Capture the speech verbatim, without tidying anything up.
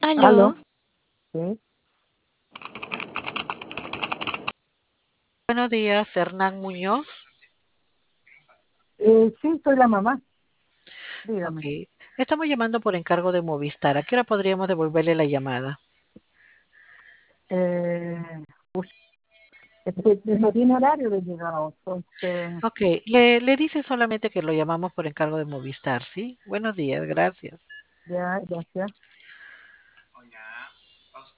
Aló, Aló, sí. buenos días, Hernán Muñoz. Eh, sí, soy la mamá, Ok, dígame. estamos llamando por encargo de Movistar. ¿A qué hora podríamos devolverle la llamada? Eh, es que no tiene horario de llegado, entonces, Ok, le, le dice solamente que lo llamamos por encargo de Movistar, ¿sí? Buenos días, gracias. ya, gracias.